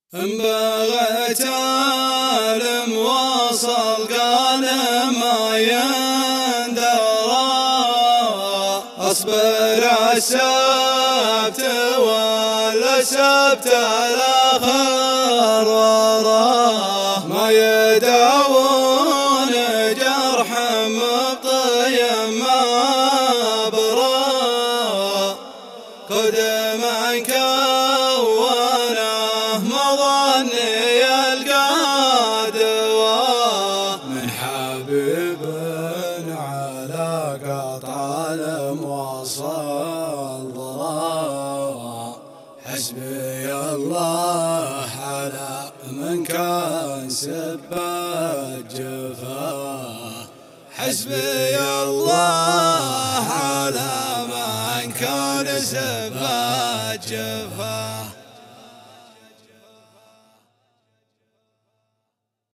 إن بغيت المواصل قال ما يندرى أصبر السبت ولا سبت الآخر وراه ما يداوون جرح مبطي ما برا قدما كونه مظني القادوة من حبيب على قطع المواصل ضرا حسبي الله على من كان سبت جفاه حسبي الله على من كان سبت جفاه.